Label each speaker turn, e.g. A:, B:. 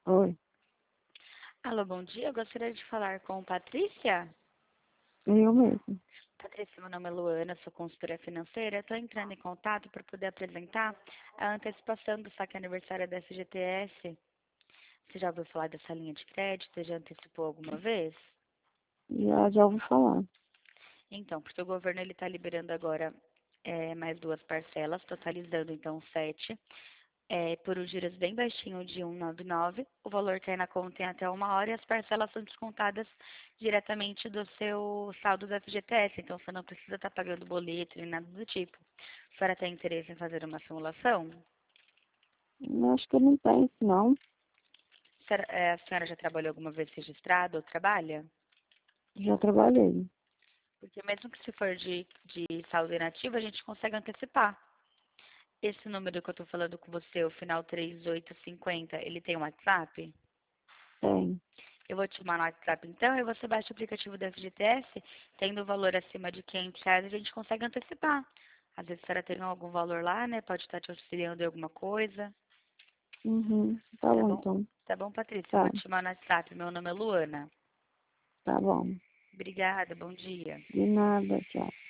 A: Oi,
B: Alô, bom dia. Eu gostaria de falar com Patrícia.
A: eu mesmo.
B: Patrícia, meu nome é Luana, sou consultora financeira. Estou entrando em contato para poder apresentar a antecipação do saque aniversário da FGTS. Você já ouviu falar dessa linha de crédito? Já antecipou alguma vez?
A: Já ouvi falar.
B: Então, porque o governo ele está liberando agora mais duas parcelas, totalizando então sete. Por um juros bem baixinho de 1,99. O valor cai na conta em até 1 hora e as parcelas são descontadas diretamente do seu saldo do FGTS. Então, você não precisa estar pagando boleto nem nada do tipo. A senhora tem interesse em fazer uma simulação?
A: Eu acho que não tem isso, não.
B: A senhora já trabalhou alguma vez registrada ou trabalha?
A: Já trabalhei.
B: Porque mesmo que se for de saldo inativo, a gente consegue antecipar. Esse número que eu estou falando com você, o final 3850, ele tem um WhatsApp?
A: Tem.
B: Eu vou te mandar no WhatsApp então e você baixa o aplicativo da FGTS, tendo o valor acima de R$ 500, a gente consegue antecipar. Às vezes a senhora tem algum valor lá, né? Pode estar te auxiliando em alguma coisa.
A: Uhum. Tá
B: Tá
A: bom,
B: bom?
A: então.
B: Tá bom, Patrícia? Eu vou
A: Tá.
B: te mandar no WhatsApp. Meu nome é Luana.
A: Tá bom.
B: Obrigada, bom dia.
A: De nada, tchau.